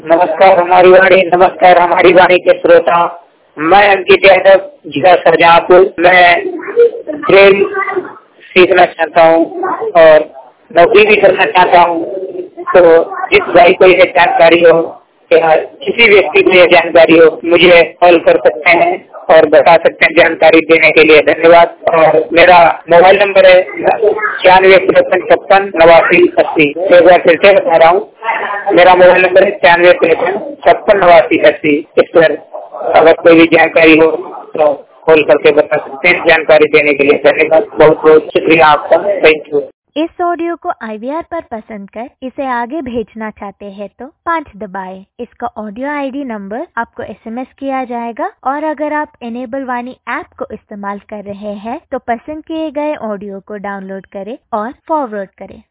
नमस्कार हमारी वाणी के श्रोता। मैं अंकित यादव, जिला शाहजहांपुर। मैं ट्रेन सीखना चाहता हूँ और नौकरी भी करना चाहता हूँ। तो जिस भाई को यह जानकारी हो या किसी व्यक्ति को यह जानकारी हो, मुझे कॉल कर सकते हैं और बता सकते हैं। जानकारी देने के लिए धन्यवाद। और मेरा मोबाइल नंबर है 9653568980। एक बार फिर से बता रहा हूँ, मेरा मोबाइल नंबर है 9653568980। इस पर अगर कोई भी जानकारी हो तो कॉल करके बता सकते हैं। जानकारी देने के लिए धन्यवाद। बहुत बहुत शुक्रिया आपका। Thank you. इस ऑडियो को IVR पर पसंद कर इसे आगे भेजना चाहते हैं तो 5 दबाएं। इसका ऑडियो ID नंबर आपको SMS किया जाएगा। और अगर आप इनेबल वाणी ऐप को इस्तेमाल कर रहे हैं तो पसंद किए गए ऑडियो को डाउनलोड करें और फॉरवर्ड करें।